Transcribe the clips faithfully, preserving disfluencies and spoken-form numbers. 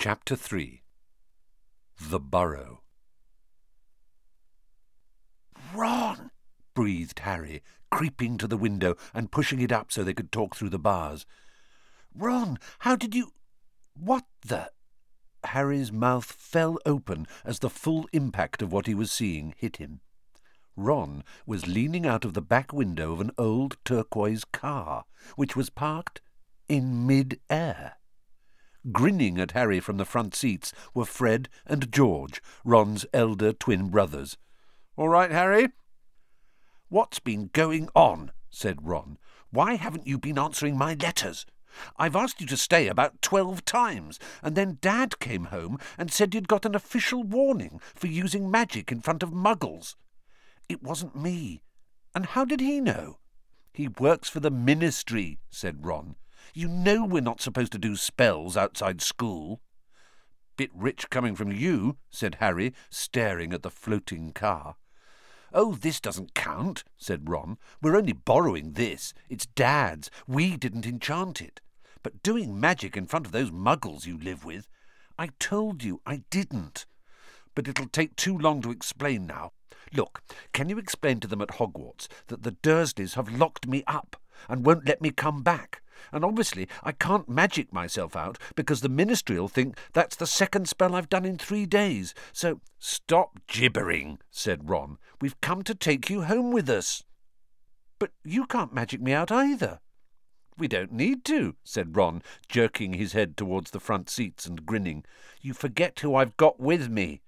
Chapter three. The Burrow. "Ron!" breathed Harry, creeping to the window and pushing it up so they could talk through the bars. "Ron, how did you... What the..." Harry's mouth fell open as the full impact of what he was seeing hit him. Ron was leaning out of the back window of an old turquoise car, which was parked in mid-air. Grinning at Harry from the front seats were Fred and George, Ron's elder twin brothers. "All right, Harry?" "What's been going on?" said Ron. "Why haven't you been answering my letters? I've asked you to stay about twelve times, and then Dad came home and said you'd got an official warning for using magic in front of muggles. It wasn't me. And how did he know?" "He works for the Ministry," said Ron. "You know we're not supposed to do spells outside school." "Bit rich coming from you," said Harry, staring at the floating car. "Oh, this doesn't count," said Ron. "We're only borrowing this. It's Dad's. We didn't enchant it. But doing magic in front of those muggles you live with, I told you I didn't. But it'll take too long to explain now. Look, can you explain to them at Hogwarts that the Dursleys have locked me up and won't let me come back? And obviously I can't magic myself out because the Ministry'll think that's the second spell I've done in three days. So..." "Stop gibbering," said Ron. "We've come to take you home with us." "But you can't magic me out either." "We don't need to," said Ron, jerking his head towards the front seats and grinning. "You forget who I've got with me."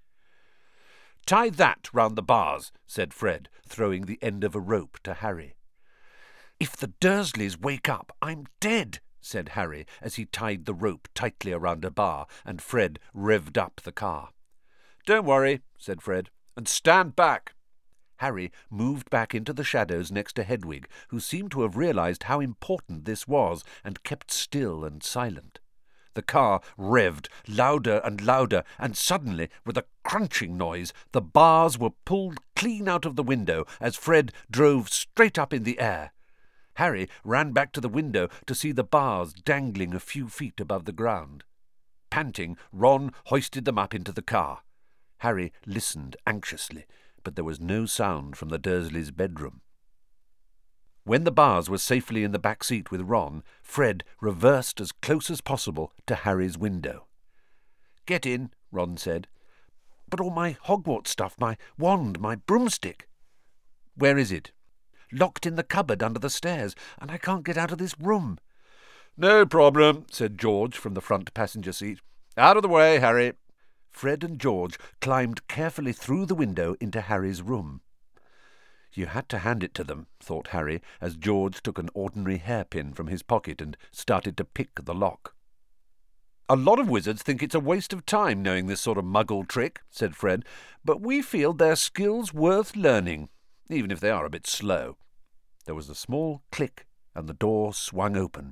"Tie that round the bars," said Fred, throwing the end of a rope to Harry. "If the Dursleys wake up, I'm dead," said Harry as he tied the rope tightly around a bar and Fred revved up the car. "Don't worry," said Fred, "and stand back." Harry moved back into the shadows next to Hedwig, who seemed to have realized how important this was and kept still and silent. The car revved louder and louder, and suddenly, with a crunching noise, the bars were pulled clean out of the window as Fred drove straight up in the air. Harry ran back to the window to see the bars dangling a few feet above the ground. Panting, Ron hoisted them up into the car. Harry listened anxiously, but there was no sound from the Dursleys' bedroom. When the bars were safely in the back seat with Ron, Fred reversed as close as possible to Harry's window. "Get in," Ron said. "But all my Hogwarts stuff, my wand, my broomstick." "Where is it?" "Locked in the cupboard under the stairs, and I can't get out of this room." "No problem," said George from the front passenger seat. "Out of the way, Harry." Fred and George climbed carefully through the window into Harry's room. You had to hand it to them, thought Harry, as George took an ordinary hairpin from his pocket and started to pick the lock. "A lot of wizards think it's a waste of time knowing this sort of muggle trick," said Fred, "but we feel they're skills worth learning, even if they are a bit slow." There was a small click, and the door swung open.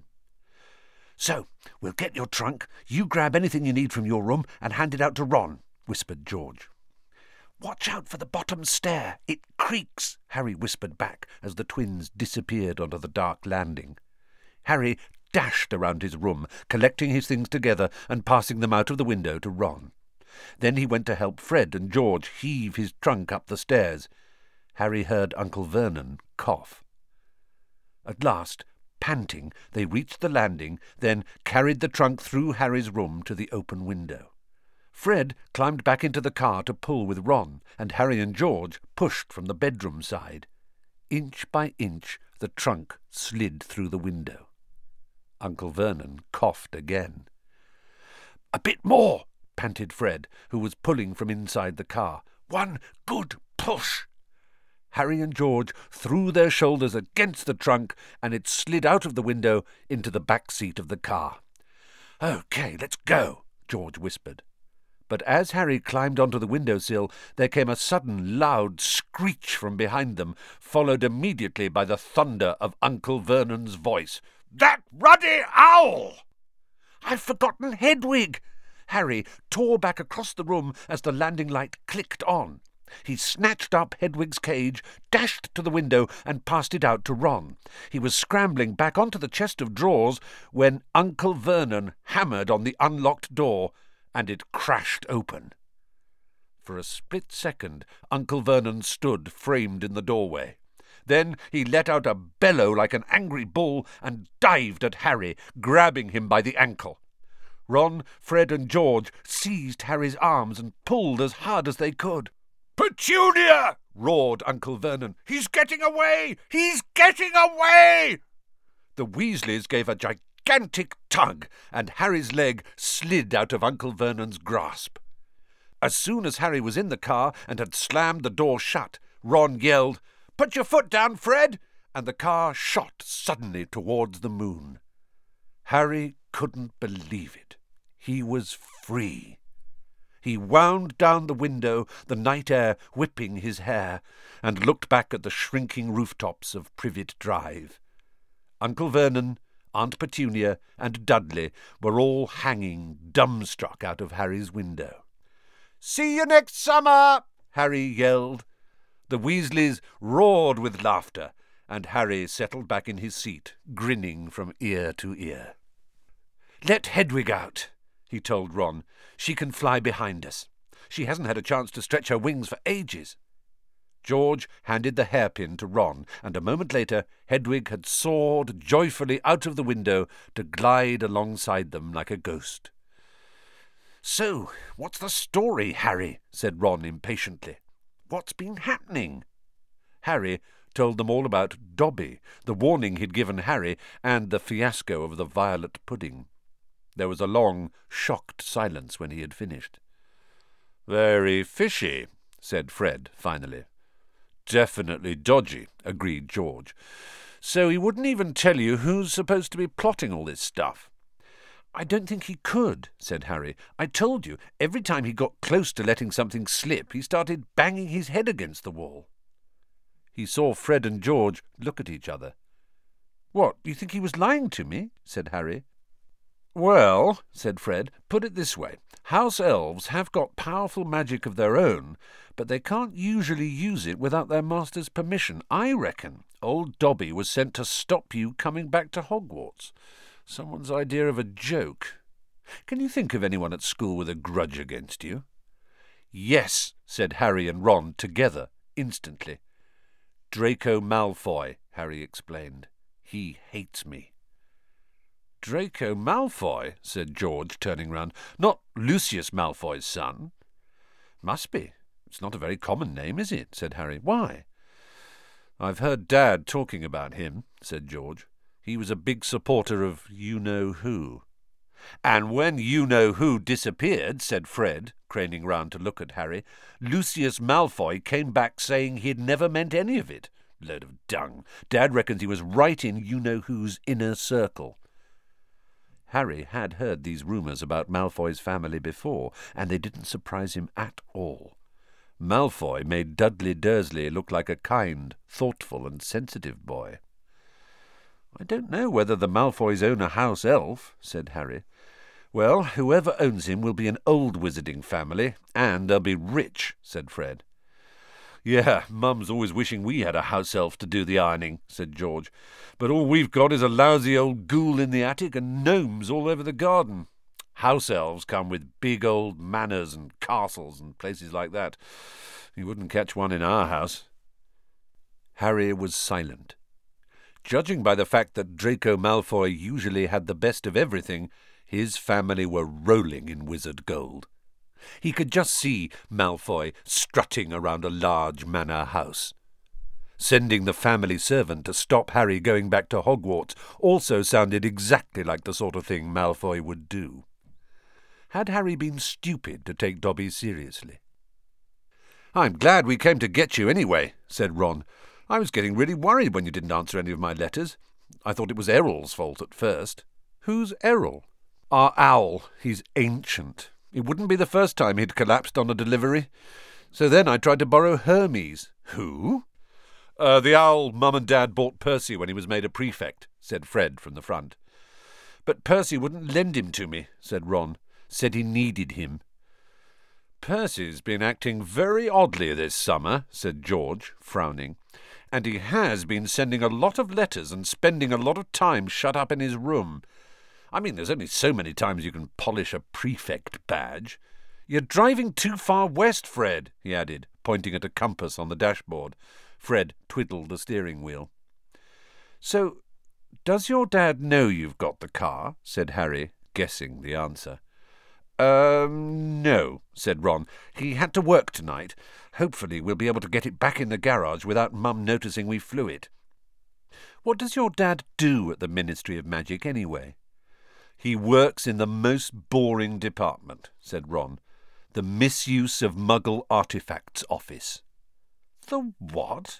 "So, we'll get your trunk, you grab anything you need from your room, and hand it out to Ron," whispered George. "Watch out for the bottom stair. It creaks," Harry whispered back as the twins disappeared onto the dark landing. Harry dashed around his room, collecting his things together and passing them out of the window to Ron. Then he went to help Fred and George heave his trunk up the stairs. Harry heard Uncle Vernon cough. At last, panting, they reached the landing, then carried the trunk through Harry's room to the open window. Fred climbed back into the car to pull with Ron, and Harry and George pushed from the bedroom side. Inch by inch, the trunk slid through the window. Uncle Vernon coughed again. "A bit more," panted Fred, who was pulling from inside the car. "One good push." Harry and George threw their shoulders against the trunk, and it slid out of the window into the back seat of the car. "OK, let's go," George whispered. But as Harry climbed onto the window-sill, there came a sudden loud screech from behind them, followed immediately by the thunder of Uncle Vernon's voice. "That ruddy owl!" "I've forgotten Hedwig!" Harry tore back across the room as the landing light clicked on. He snatched up Hedwig's cage, dashed to the window, and passed it out to Ron. He was scrambling back onto the chest of drawers when Uncle Vernon hammered on the unlocked door, and it crashed open. For a split second, Uncle Vernon stood framed in the doorway. Then he let out a bellow like an angry bull and dived at Harry, grabbing him by the ankle. Ron, Fred and George seized Harry's arms and pulled as hard as they could. "Petunia!" roared Uncle Vernon. "He's getting away! He's getting away!" The Weasleys gave a gigantic tug, and Harry's leg slid out of Uncle Vernon's grasp. As soon as Harry was in the car and had slammed the door shut, Ron yelled, "Put your foot down, Fred!" and the car shot suddenly towards the moon. Harry couldn't believe it. He was free. He wound down the window, the night air whipping his hair, and looked back at the shrinking rooftops of Privet Drive. Uncle Vernon, Aunt Petunia, and Dudley were all hanging dumbstruck out of Harry's window. "See you next summer!" Harry yelled. The Weasleys roared with laughter, and Harry settled back in his seat, grinning from ear to ear. "Let Hedwig out," he told Ron. "She can fly behind us. She hasn't had a chance to stretch her wings for ages." George handed the hairpin to Ron, and a moment later Hedwig had soared joyfully out of the window to glide alongside them like a ghost. "So, what's the story, Harry?" said Ron impatiently. "What's been happening?" Harry told them all about Dobby, the warning he'd given Harry, and the fiasco of the violet pudding. There was a long, shocked silence when he had finished. "Very fishy," said Fred, finally. "Definitely dodgy," agreed George. "So he wouldn't even tell you who's supposed to be plotting all this stuff?" "I don't think he could," said Harry. "I told you, every time he got close to letting something slip, he started banging his head against the wall." He saw Fred and George look at each other. "What, you think he was lying to me?" said Harry. "Well," said Fred, "put it this way. House elves have got powerful magic of their own, but they can't usually use it without their master's permission. I reckon old Dobby was sent to stop you coming back to Hogwarts. Someone's idea of a joke. Can you think of anyone at school with a grudge against you?" "Yes," said Harry and Ron together, instantly. "Draco Malfoy," Harry explained. "He hates me." "Draco Malfoy?" said George, turning round. "Not Lucius Malfoy's son?" "Must be. It's not a very common name, is it?" said Harry. "Why?" "I've heard Dad talking about him," said George. "He was a big supporter of you-know-who." "And when you-know-who disappeared," said Fred, craning round to look at Harry, "Lucius Malfoy came back saying he'd never meant any of it. Load of dung. Dad reckons he was right in you-know-who's inner circle." Harry had heard these rumours about Malfoy's family before, and they didn't surprise him at all. Malfoy made Dudley Dursley look like a kind, thoughtful and sensitive boy. "I don't know whether the Malfoys own a house elf," said Harry. "Well, whoever owns him will be an old wizarding family, and they'll be rich," said Fred. "Yeah, Mum's always wishing we had a house elf to do the ironing," said George. "But all we've got is a lousy old ghoul in the attic and gnomes all over the garden. House elves come with big old manors and castles and places like that. You wouldn't catch one in our house." Harry was silent. Judging by the fact that Draco Malfoy usually had the best of everything, his family were rolling in wizard gold. He could just see Malfoy strutting around a large manor house. Sending the family servant to stop Harry going back to Hogwarts also sounded exactly like the sort of thing Malfoy would do. Had Harry been stupid to take Dobby seriously? "I'm glad we came to get you anyway," said Ron. "I was getting really worried when you didn't answer any of my letters. I thought it was Errol's fault at first." "Who's Errol?" "Our owl. He's ancient. It wouldn't be the first time he'd collapsed on a delivery. So then I tried to borrow Hermes." "Who?" Uh, the owl Mum and Dad bought Percy when he was made a prefect," said Fred from the front. "But Percy wouldn't lend him to me," said Ron. "Said he needed him." "Percy's been acting very oddly this summer," said George, frowning. "And he has been sending a lot of letters and spending a lot of time shut up in his room. I mean, there's only so many times you can polish a prefect badge. You're driving too far west, Fred, he added, pointing at a compass on the dashboard. Fred twiddled the steering wheel. So, does your dad know you've got the car? Said Harry, guessing the answer. Um, no, said Ron. He had to work tonight. Hopefully we'll be able to get it back in the garage without Mum noticing we flew it. What does your dad do at the Ministry of Magic, anyway? He works in the most boring department, said Ron. The Misuse of Muggle Artifacts Office. The what?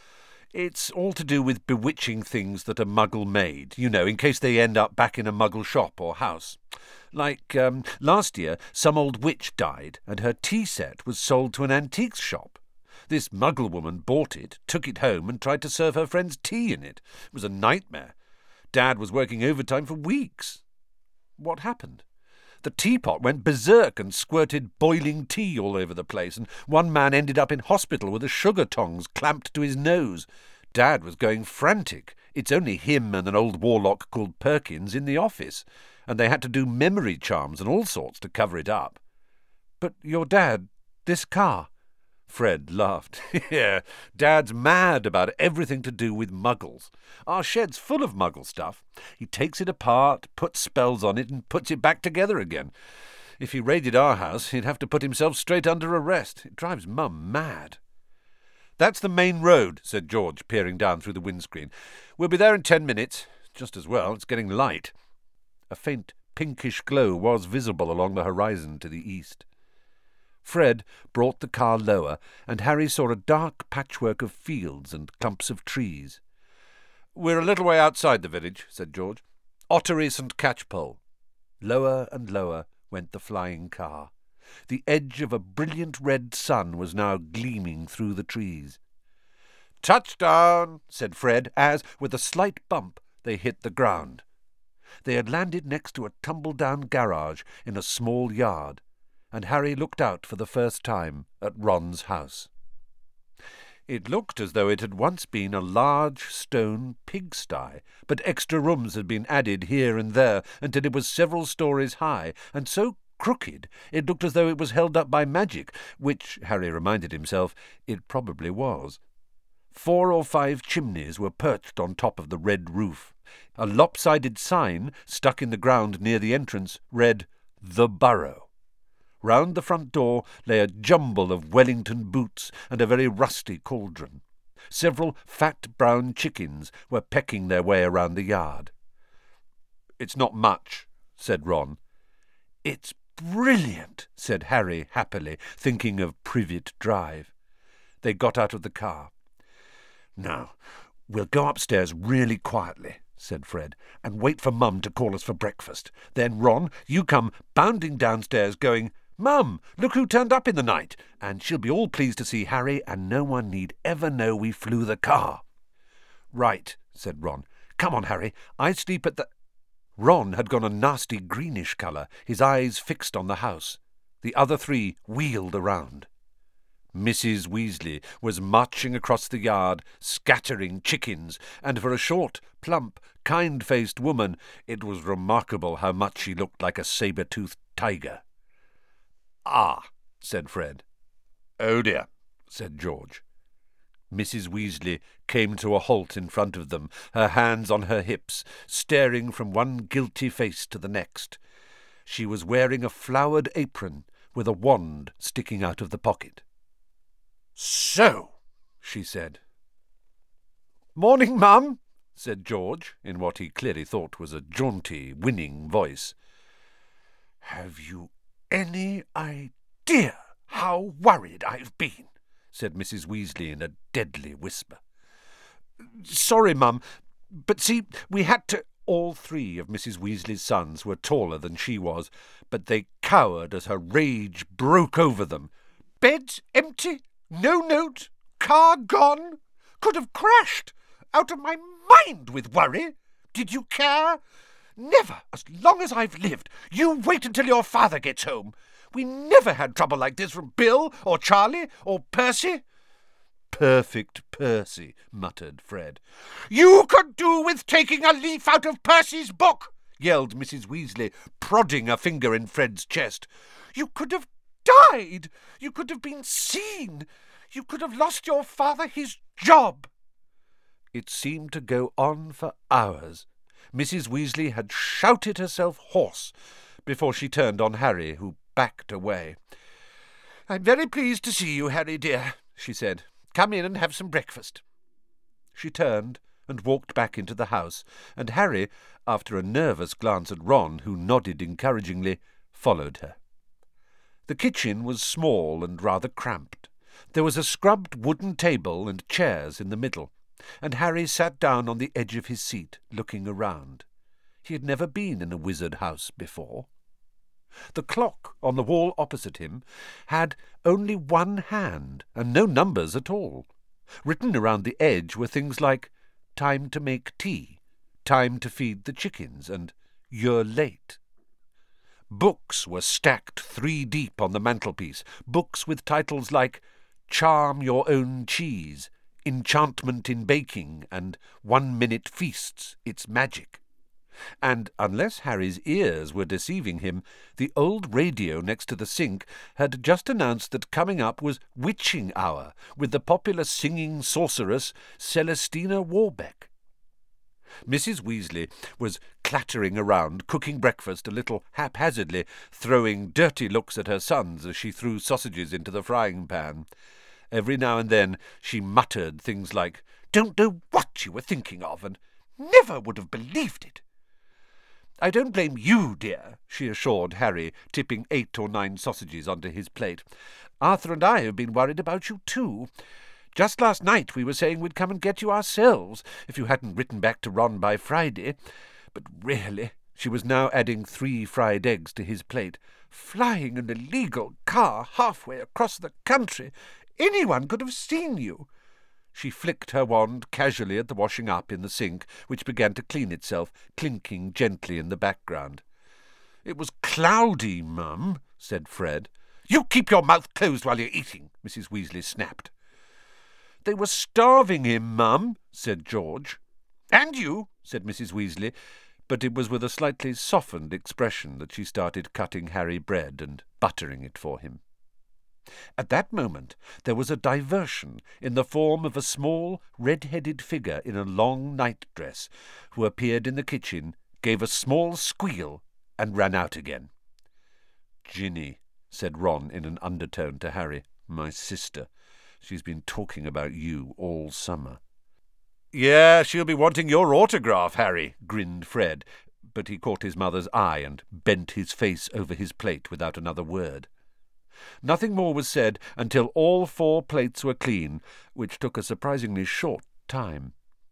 It's all to do with bewitching things that are Muggle-made, you know, in case they end up back in a Muggle shop or house. Like, um, last year, some old witch died, and her tea set was sold to an antiques shop. This Muggle woman bought it, took it home, and tried to serve her friends tea in it. It was a nightmare. Dad was working overtime for weeks. What happened? The teapot went berserk and squirted boiling tea all over the place, and one man ended up in hospital with a sugar tongs clamped to his nose. Dad was going frantic. It's only him and an old warlock called Perkins in the office, and they had to do memory charms and all sorts to cover it up. But your dad, this car... Fred laughed. Yeah, Dad's mad about everything to do with Muggles. Our shed's full of Muggle stuff. He takes it apart, puts spells on it, and puts it back together again. If he raided our house, he'd have to put himself straight under arrest. It drives Mum mad. That's the main road, said George, peering down through the windscreen. We'll be there in ten minutes. Just as well, it's getting light. A faint pinkish glow was visible along the horizon to the east. Fred brought the car lower, and Harry saw a dark patchwork of fields and clumps of trees. We're a little way outside the village, said George. Ottery St Catchpole. Lower and lower went the flying car. The edge of a brilliant red sun was now gleaming through the trees. Touchdown, said Fred, as, with a slight bump, they hit the ground. They had landed next to a tumble-down garage in a small yard, and Harry looked out for the first time at Ron's house. It looked as though it had once been a large stone pigsty, but extra rooms had been added here and there until it was several stories high, and so crooked it looked as though it was held up by magic, which, Harry reminded himself, it probably was. Four or five chimneys were perched on top of the red roof. A lopsided sign, stuck in the ground near the entrance, read, "The Burrow." Round the front door lay a jumble of Wellington boots and a very rusty cauldron. Several fat brown chickens were pecking their way around the yard. "It's not much," said Ron. "It's brilliant," said Harry happily, thinking of Privet Drive. They got out of the car. "Now, we'll go upstairs really quietly," said Fred, "and wait for Mum to call us for breakfast. Then, Ron, you come bounding downstairs going, 'Mum, look who turned up in the night,' and she'll be all pleased to see Harry, and no one need ever know we flew the car." "Right," said Ron. "Come on, Harry. I sleep at the—" Ron had gone a nasty greenish colour, his eyes fixed on the house. The other three wheeled around. Missus Weasley was marching across the yard, scattering chickens, and for a short, plump, kind-faced woman, it was remarkable how much she looked like a sabre-toothed tiger. "Ah," said Fred. "Oh dear," said George. Missus Weasley came to a halt in front of them, her hands on her hips, staring from one guilty face to the next. She was wearing a flowered apron with a wand sticking out of the pocket. "So," she said. "Morning, Mum," said George, in what he clearly thought was a jaunty, winning voice. "Have you any idea how worried I've been?" said Missus Weasley in a deadly whisper. "Sorry, Mum, but see, we had to—" All three of Missus Weasley's sons were taller than she was, but they cowered as her rage broke over them. "Beds empty? No note? Car gone? Could have crashed. Out of my mind with worry. Did you care? Never, as long as I've lived. You wait until your father gets home. We never had trouble like this from Bill or Charlie or Percy." "Perfect Percy," muttered Fred. "You could do with taking a leaf out of Percy's book. yelled Missus Weasley, prodding a finger in Fred's chest. "You could have died! You could have been seen! You could have lost your father his job!" It seemed to go on for hours. Missus Weasley had shouted herself hoarse before she turned on Harry, who backed away. "I'm very pleased to see you, Harry dear," she said. "Come in and have some breakfast." She turned and walked back into the house, and Harry, after a nervous glance at Ron, who nodded encouragingly, followed her. The kitchen was small and rather cramped. There was a scrubbed wooden table and chairs in the middle, and Harry sat down on the edge of his seat, looking around. He had never been in a wizard house before. The clock on the wall opposite him had only one hand and no numbers at all. Written around the edge were things like "Time to make tea," "Time to feed the chickens," and "You're late." Books were stacked three deep on the mantelpiece, books with titles like "Charm Your Own Cheese," "Enchantment in Baking," and "One-Minute Feasts, It's Magic." And, unless Harry's ears were deceiving him, the old radio next to the sink had just announced that coming up was Witching Hour, with the popular singing sorceress Celestina Warbeck. Missus Weasley was clattering around, cooking breakfast a little haphazardly, throwing dirty looks at her sons as she threw sausages into the frying pan. Every now and then she muttered things like, "Don't know what you were thinking of," and "Never would have believed it." "I don't blame you, dear," she assured Harry, tipping eight or nine sausages onto his plate. "Arthur and I have been worried about you too. Just last night we were saying we'd come and get you ourselves, if you hadn't written back to Ron by Friday. But really," she was now adding three fried eggs to his plate, "flying an illegal car halfway across the country, anyone could have seen you." She flicked her wand casually at the washing up in the sink, which began to clean itself, clinking gently in the background. "It was cloudy, Mum," said Fred. "You keep your mouth closed while you're eating," Missus Weasley snapped. "They were starving him, Mum," said George. "And you," said Missus Weasley, but it was with a slightly softened expression that she started cutting Harry bread and buttering it for him. At that moment there was a diversion in the form of a small, red-headed figure in a long night-dress, who appeared in the kitchen, gave a small squeal, and ran out again. "Ginny," said Ron in an undertone to Harry, "my sister. She's been talking about you all summer." "Yeah, she'll be wanting your autograph, Harry," grinned Fred, but he caught his mother's eye and bent his face over his plate without another word. Nothing more was said until all four plates were clean, which took a surprisingly short time.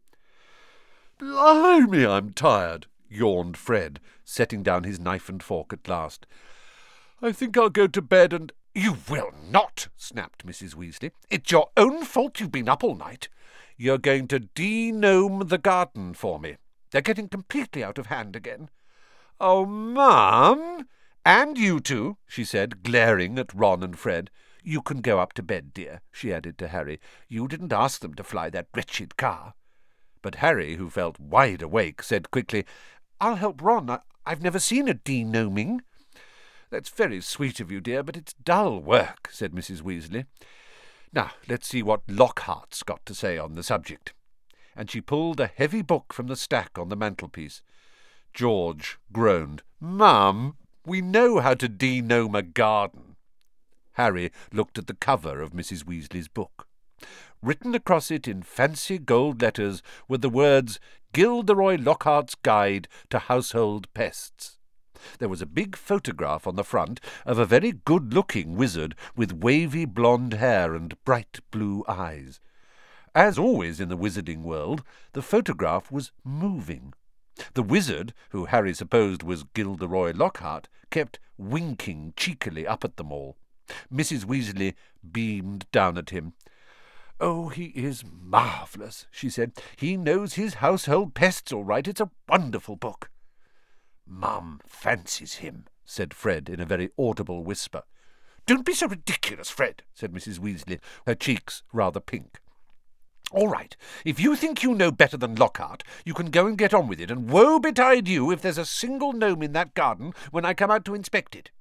"Blimey, I'm tired," yawned Fred, setting down his knife and fork at last. "I think I'll go to bed and—" "You will not," snapped Missus Weasley. "It's your own fault you've been up all night. You're going to de-gnome the garden for me. They're getting completely out of hand again." "Oh, Mum! And you two," she said, glaring at Ron and Fred. "You can go up to bed, dear," she added to Harry. "You didn't ask them to fly that wretched car." But Harry, who felt wide awake, said quickly, "I'll help Ron. I- I've never seen a de-gnoming." "That's very sweet of you, dear, but it's dull work," said Missus Weasley. "Now, let's see what Lockhart's got to say on the subject." And she pulled a heavy book from the stack on the mantelpiece. George groaned. "Mum, we know how to de-gnome a garden." Harry looked at the cover of Missus Weasley's book. Written across it in fancy gold letters were the words, "Gilderoy Lockhart's Guide to Household Pests." There was a big photograph on the front of a very good-looking wizard with wavy blonde hair and bright blue eyes. As always in the wizarding world, the photograph was moving. The wizard, who Harry supposed was Gilderoy Lockhart, kept winking cheekily up at them all. Missus Weasley beamed down at him. "Oh, he is marvellous," she said. "He knows his household pests all right. It's a wonderful book." "Mum fancies him," said Fred in a very audible whisper. "Don't be so ridiculous, Fred," said Missus Weasley, her cheeks rather pink. All right, if you think you know better than Lockhart, you can go and get on with it, and woe betide you if there's a single gnome in that garden when I come out to inspect it.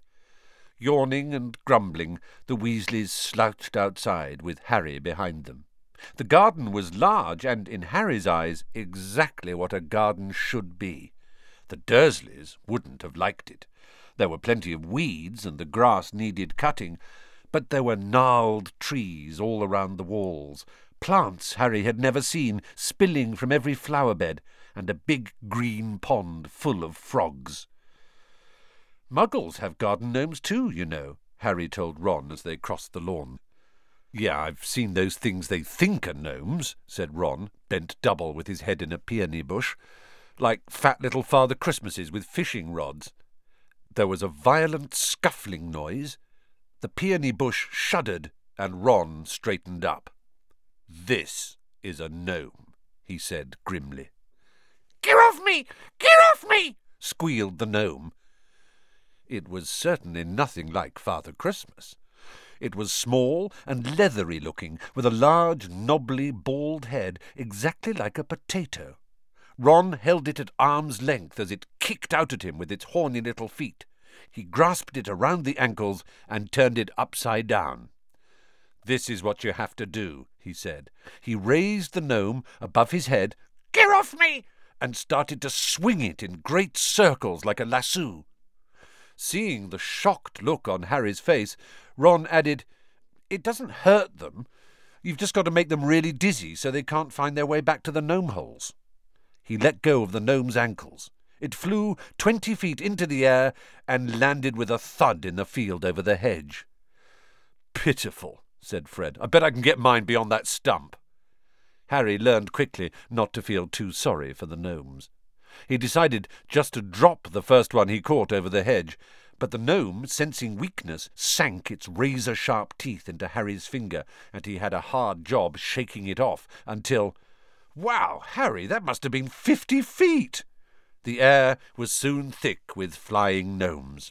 Yawning and grumbling, the Weasleys slouched outside, with Harry behind them. The garden was large and, in Harry's eyes, exactly what a garden should be. The Dursleys wouldn't have liked it. There were plenty of weeds, and the grass needed cutting, but there were gnarled trees all around the walls, plants Harry had never seen, spilling from every flower-bed, and a big green pond full of frogs. "Muggles have garden gnomes too, you know," Harry told Ron as they crossed the lawn. "Yeah, I've seen those things they think are gnomes," said Ron, bent double with his head in a peony bush, "like fat little Father Christmases with fishing rods." There was a violent scuffling noise. The peony bush shuddered, and Ron straightened up. "This is a gnome," he said grimly. "Get off me! Get off me!" squealed the gnome. It was certainly nothing like Father Christmas. It was small and leathery-looking, with a large, knobbly, bald head, exactly like a potato. Ron held it at arm's length as it kicked out at him with its horny little feet. He grasped it around the ankles and turned it upside down. "This is what you have to do," he said. He raised the gnome above his head, "Get off me!" and started to swing it in great circles like a lasso. Seeing the shocked look on Harry's face, Ron added, "It doesn't hurt them. You've just got to make them really dizzy so they can't find their way back to the gnome holes." He let go of the gnome's ankles. It flew twenty feet into the air and landed with a thud in the field over the hedge. "Pitiful," said Fred. "I bet I can get mine beyond that stump." Harry learned quickly not to feel too sorry for the gnomes. He decided just to drop the first one he caught over the hedge, but the gnome, sensing weakness, sank its razor-sharp teeth into Harry's finger, and he had a hard job shaking it off until— "Wow, Harry, that must have been fifty feet!" The air was soon thick with flying gnomes.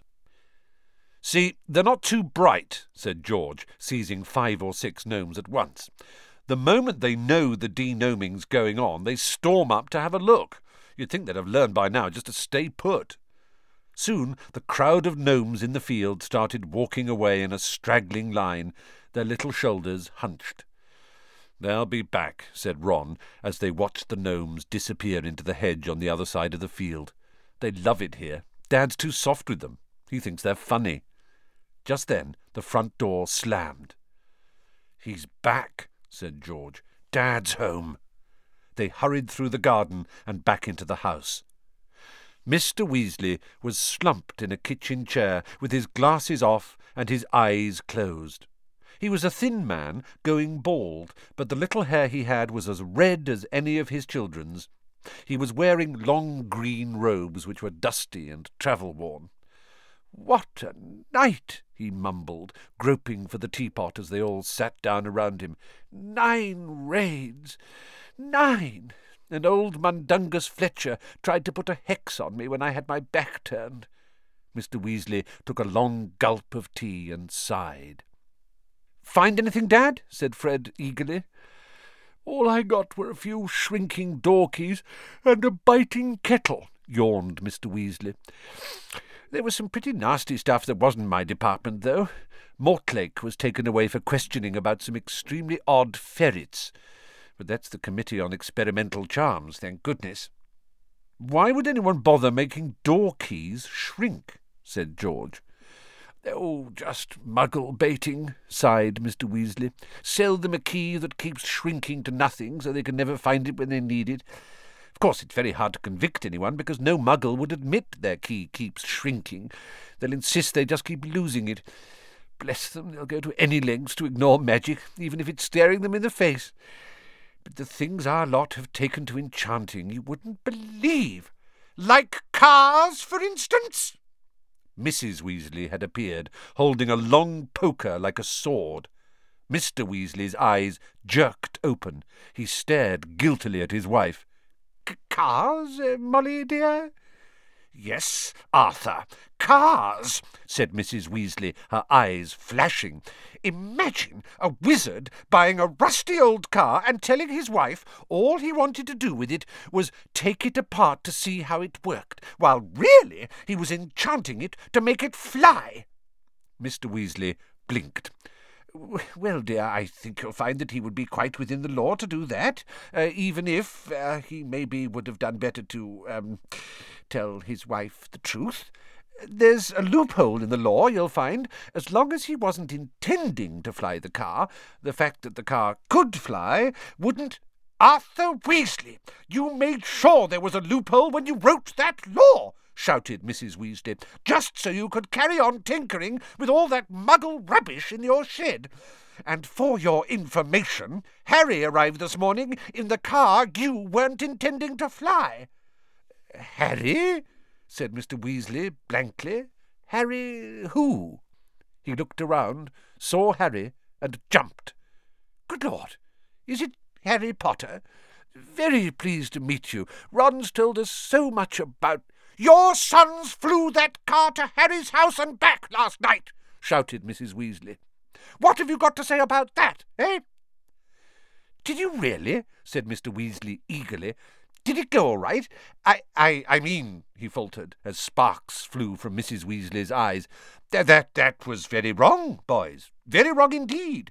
"See, they're not too bright," said George, seizing five or six gnomes at once. "The moment they know the de-gnoming's going on, they storm up to have a look. You'd think they'd have learned by now just to stay put." Soon the crowd of gnomes in the field started walking away in a straggling line, their little shoulders hunched. "They'll be back," said Ron, as they watched the gnomes disappear into the hedge on the other side of the field. "They love it here. Dad's too soft with them. He thinks they're funny." Just then the front door slammed. "He's back," said George. "Dad's home." They hurried through the garden and back into the house. Mister Weasley was slumped in a kitchen chair with his glasses off and his eyes closed. He was a thin man, going bald, but the little hair he had was as red as any of his children's. He was wearing long green robes which were dusty and travel-worn. "What a night!" he mumbled, groping for the teapot as they all sat down around him. "Nine raids! Nine! And old Mundungus Fletcher tried to put a hex on me when I had my back turned." Mister Weasley took a long gulp of tea and sighed. "Find anything, Dad?" said Fred eagerly. "All I got were a few shrinking door keys and a biting kettle," yawned Mister Weasley. "There was some pretty nasty stuff that wasn't my department, though. Mortlake was taken away for questioning about some extremely odd ferrets. But that's the Committee on Experimental Charms, thank goodness." "Why would anyone bother making door keys shrink?" said George. "Oh, just muggle-baiting," sighed Mister Weasley. "Sell them a key that keeps shrinking to nothing so they can never find it when they need it. Of course, it's very hard to convict anyone because no muggle would admit their key keeps shrinking. They'll insist they just keep losing it. Bless them, they'll go to any lengths to ignore magic, even if it's staring them in the face. But the things our lot have taken to enchanting, you wouldn't believe. Like cars, for instance." Missus Weasley had appeared, holding a long poker like a sword. Mister Weasley's eyes jerked open. He stared guiltily at his wife. "Cars, uh, Molly dear?" "Yes, Arthur, cars," said Missus Weasley, her eyes flashing. "Imagine a wizard buying a rusty old car and telling his wife all he wanted to do with it was take it apart to see how it worked, while really he was enchanting it to make it fly." Mister Weasley blinked. "Well, dear, I think you'll find that he would be quite within the law to do that, uh, even if uh, he maybe would have done better to um, tell his wife the truth. There's a loophole in the law, you'll find. As long as he wasn't intending to fly the car, the fact that the car could fly wouldn't—" "Arthur Weasley, you made sure there was a loophole when you wrote that law!" shouted Missus Weasley, "just so you could carry on tinkering with all that muggle rubbish in your shed. And for your information, Harry arrived this morning in the car you weren't intending to fly." "Harry?" said Mister Weasley blankly. "Harry who?" He looked around, saw Harry, and jumped. "Good Lord, is it Harry Potter? Very pleased to meet you. Ron's told us so much about—" "Your sons flew that car to Harry's house and back last night," shouted Missus Weasley. "What have you got to say about that, eh?" "Did you really?" said Mister Weasley eagerly. "Did it go all right? I, I, I mean," he faltered, as sparks flew from Missus Weasley's eyes, that, that, that was very wrong, boys. Very wrong indeed."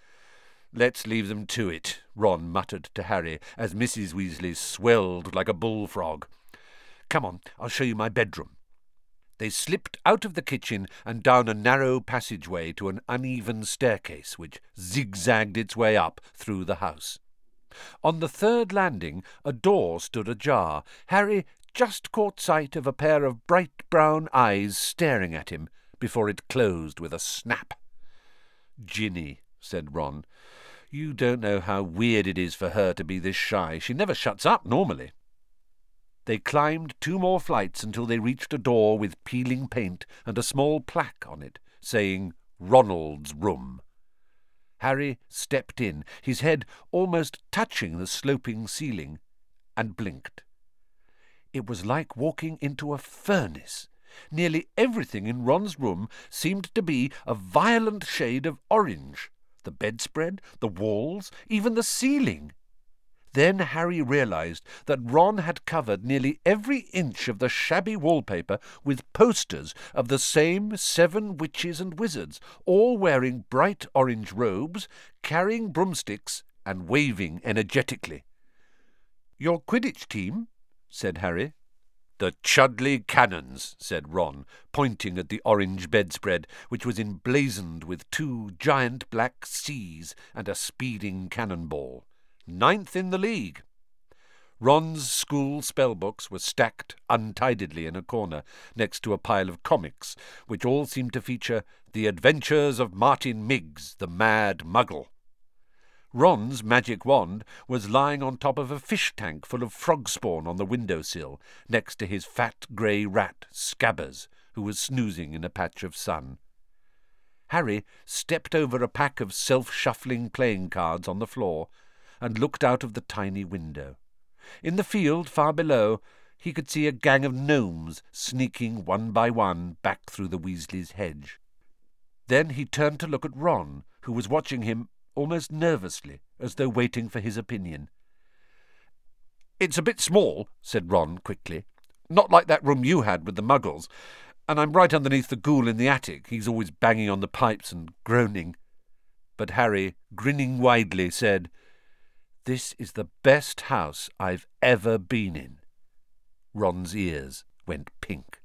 "Let's leave them to it," Ron muttered to Harry, as Missus Weasley swelled like a bullfrog. "Come on, I'll show you my bedroom." They slipped out of the kitchen and down a narrow passageway to an uneven staircase which zigzagged its way up through the house. On the third landing a door stood ajar. Harry just caught sight of a pair of bright brown eyes staring at him before it closed with a snap. "Ginny," said Ron, "you don't know how weird it is for her to be this shy. She never shuts up normally." They climbed two more flights until they reached a door with peeling paint and a small plaque on it, saying Ronald's Room. Harry stepped in, his head almost touching the sloping ceiling, and blinked. It was like walking into a furnace. Nearly everything in Ron's room seemed to be a violent shade of orange. The bedspread, the walls, even the ceiling. Then Harry realized that Ron had covered nearly every inch of the shabby wallpaper with posters of the same seven witches and wizards, all wearing bright orange robes, carrying broomsticks, and waving energetically. "Your Quidditch team?" said Harry. "The Chudley Cannons," said Ron, pointing at the orange bedspread, which was emblazoned with two giant black C's and a speeding cannonball. Ninth in the league. Ron's school spellbooks were stacked untidily in a corner, next to a pile of comics, which all seemed to feature The Adventures of Martin Miggs, the Mad Muggle. Ron's magic wand was lying on top of a fish tank full of frog spawn on the window-sill, next to his fat grey rat, Scabbers, who was snoozing in a patch of sun. Harry stepped over a pack of self-shuffling playing cards on the floor and looked out of the tiny window. In the field far below, he could see a gang of gnomes sneaking one by one back through the Weasleys' hedge. Then he turned to look at Ron, who was watching him almost nervously, as though waiting for his opinion. "It's a bit small," said Ron quickly. "Not like that room you had with the muggles. And I'm right underneath the ghoul in the attic. He's always banging on the pipes and groaning." But Harry, grinning widely, said, "This is the best house I've ever been in." Ron's ears went pink.